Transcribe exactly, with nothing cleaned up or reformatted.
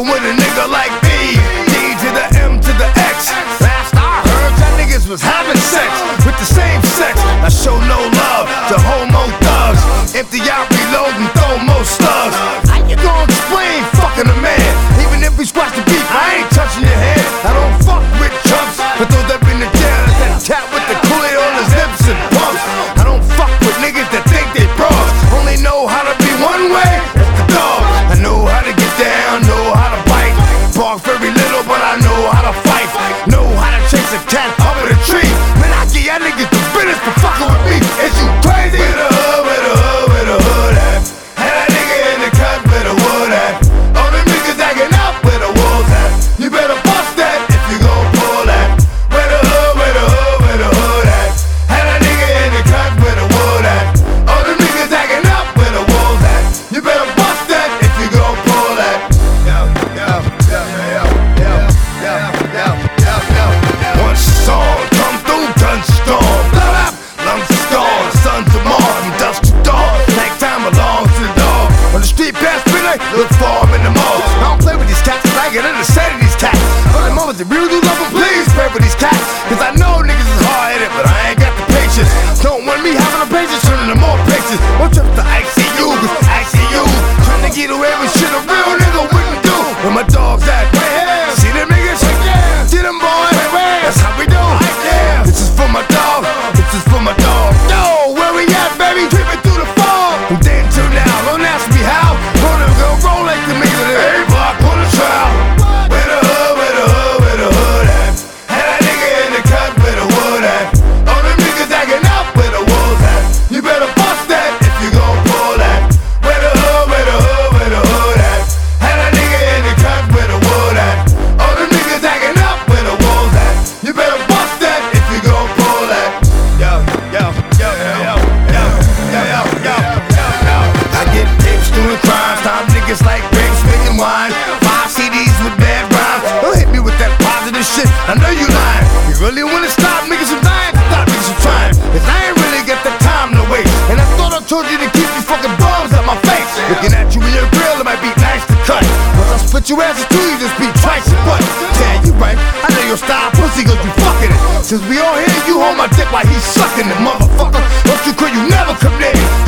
fucking with a nigga like me. D to the M to the X. Last I heard, y'all niggas was having sex with the same sex. I show no love to homo thugs. Empty out, reload, and throw more slugs. How you gonna explain fucking a man? Even if we squash the beef, I ain't touching your head. I don't fuck with chumps, but those that been to jail, that cat with the Kool-Aid on his lips and pumps. I don't fuck with niggas that think they bros. Only know how to be one way, that's the dog. I know how to get down, know how to bite. Bark very little, but I know how to fight. Know how to chase a cat up in a tree. Man, I get y'all niggas the business for fucking with me. Is you crazy? With a hood, with a hood, with a hood at. Had that nigga in the cut with a wood at. All them niggas acting up with a wolf at. You better bust that if you gon' pull that. With a hood, with a hood, with a hood at. Had that nigga in the cut with a wood at. All them niggas acting up with a wolf at. You better bust that if you gon' pull that. Yo, yo, yo, yo, yo, yo, yo, yo, yo. One song, come through, gun storm. Blow up, lungs of stars, sons of Mars, from dusk to dawn. Nighttime belongs to the dog. On the street past midnight, look for him in the mall. I don't play with these cats, I get understand of these cats. But the mothers that really do love them, please pray for these cats. Cause I know niggas is hard-headed, but I ain't got the patience. Don't want me having a patience, turning to more patience. One trip to I C U, cause I C U trying to get away with shit a real nigga wouldn't do. Where my dogs at? Right here. See them niggas? Right there. See them boys? Right where? That's how we do. Right there. This is for my dog. This is for my dog. Yo, where we at, baby? Tripping through the fog. From then till now, don't ask me how. Gonna go roll like the niggas of the A block on the trial. With a hood, with a hood, with a hood at. Had that nigga in the cut with a wood at. All them niggas acting up with a wolf at. You better bust that if you gon' pull that. With a hood, with a hood, with a hood at. Had that nigga in the cut with a wood at. All them niggas acting up with a wolf at. You better bust that if you gon' pull that. Yo, yo, yo, yo, yo, yo, yo, yo, yo, yo. I get pics doing crimes, time niggas like grapes making wine. Five C Ds with bad rhymes. Don't hit me with that positive shit, I know you lying. You really wanna stop niggas from dying? Stop niggas from trying. Cause I ain't really got the time to waste. And I thought I told you to keep these fucking bombs out my face. Looking at you in your grill, it might be nice to cut. Once I split your ass in two, you just be twice your butt. Yeah, you right, I know your style pussy cause you fucking it. Since we all here, you hold my dick while he's sucking it, motherfucker. Don't you quit, you never come near.